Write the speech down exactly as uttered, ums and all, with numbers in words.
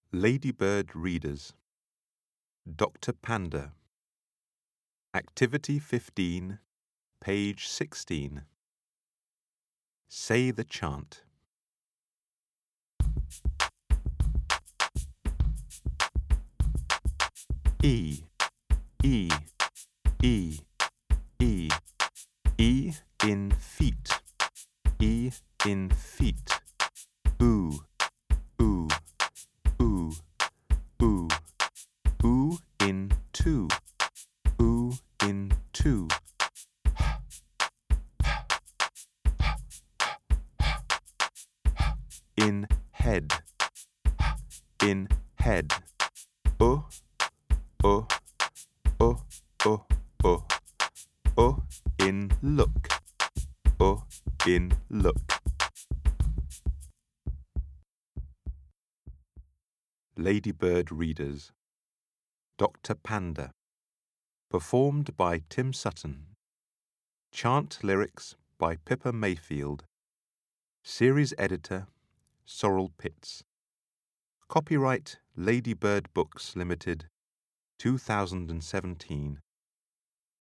Ladybird Readers. Doctor Panda. Activity fifteen, page sixteen. Say the chant. E, E, E, E, E in feet, E in feet. Oo, oo, oo, oo, oo in two, oo in two. In head, in head. O, o, o, o, o, o in look, o in look. Ladybird Readers. Doctor Panda. Performed by Tim Sutton. Chant lyrics by Pippa Mayfield. Series editor Sorrel Pitts. Copyright Ladybird Books Limited, two thousand seventeen.